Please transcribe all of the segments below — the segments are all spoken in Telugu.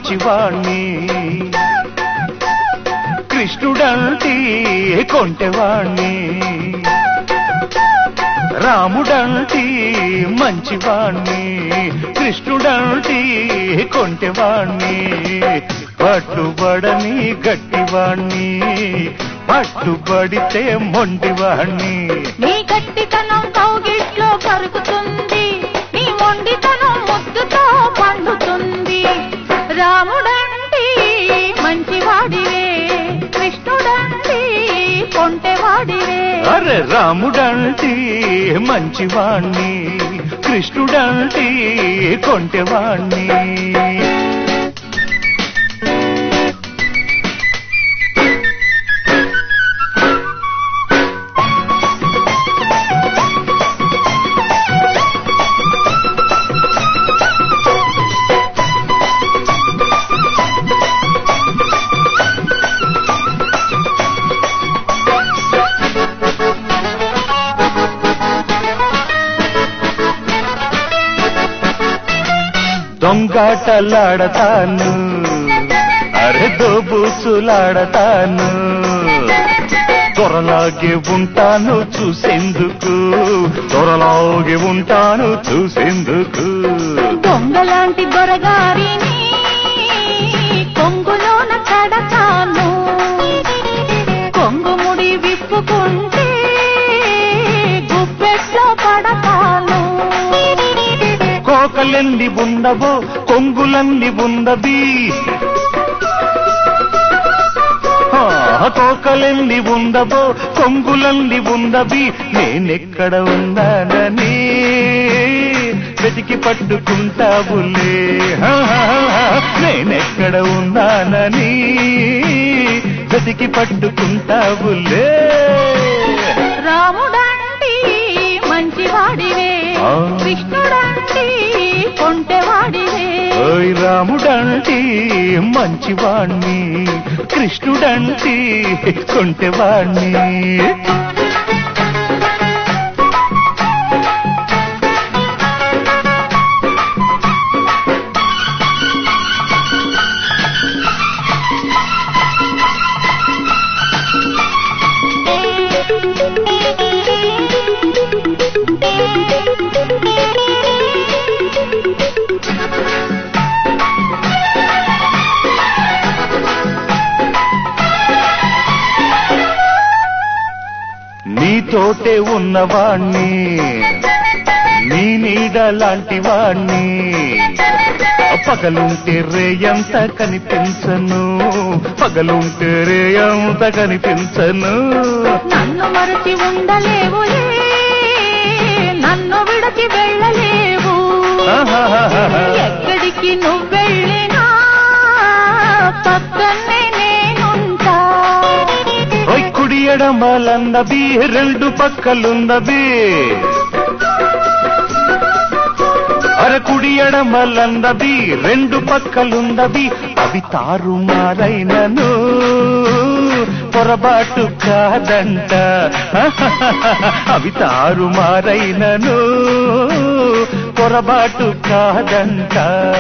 మంచివాణ్ణి కృష్ణుడంటే కొంటెవాణ్ణి రాముడంటే మంచివాణ్ణి కృష్ణుడంటే కొంటెవాణ్ణి పట్టుబడని గట్టివాణ్ణి పట్టుబడితే మొండివాణ్ణి నీ గట్టితనం కౌగిట్లో కరుగుతుంది నీ మొండితనం ముద్దుతో పండుతుంది రాముడంటే మంచివాడివే కృష్ణుడంటే కొంటెవాడివే అరే రాముడంటే మంచివాణ్ణి కృష్ణుడంటే కొంటెవాణ్ణి దొంగాటలాడతాను అరే దోబూసులాడతాను త్వరలాగే ఉంటాను చూసేందుకు త్వరలాగే ఉంటాను చూసేందుకు దొంగలాంటి దొరగారిని కొంగులోన కడతాను కొంగుముడి విప్పుకుంటే గుప్పెట్లో పడతాను కోకలెన్ని ఉండవో కొంగులన్ని ఉండవి కోకలెన్ని ఉండవో కొంగులన్ని ఉండవి నేనెక్కడ ఉన్నానని వెతికి పట్టుకుంటావులే నేనెక్కడ ఉన్నానని వెతికి పట్టుకుంటావులే రాముడంటే మంచివాడివే కృష్ణుడంటే కొంటెవాడివే ఓయ్ రాముడంటే మంచివాణ్ణి కృష్ణుడంటే కొంటెవాణ్ణి నీతోటే ఉన్నవాణ్ణి నీ నీడ లాంటి వాణ్ణి పగలుంటే రేయంత కనిపించను పగలుంటే రేయంత కనిపించను నన్ను మరచి ఉండలేవులే నన్ను విడచి వెళ్ళలేవు ఎక్కడికి నువ్వెళ్ళినా పక్కనే నేనుంటా కుడి ఎడమలందవి రెండు పక్కలుందవి అరే కుడి ఎడమలందవి రెండు పక్కలుందవి అవి తారుమారైనను పొరబాటు కాదంట అవి తారుమారైనను పొరబాటు కాదంట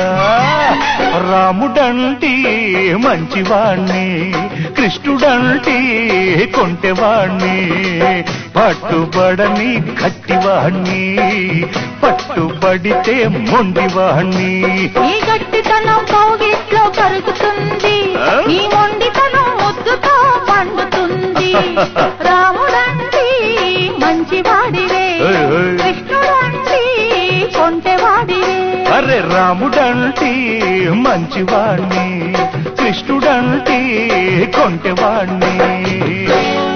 రాముడంటే మంచివాణ్ణి కృష్ణుడంటే కొంటెవాణ్ణి పట్టుబడని గట్టివాణ్ణి పట్టుబడితే మొండివాణ్ణి ఈ గట్టితనం కౌగిట్లో కరుగుతుంది ఈ మొండితనం ముద్దుతో పండుతుంది రాముడంటే మంచివాడివే కృష్ణుడంటే కొంటెవాడివే అరే రాముడంటే మంచివాణ్ణి కృష్ణుడంటే కొంటెవాణ్ణి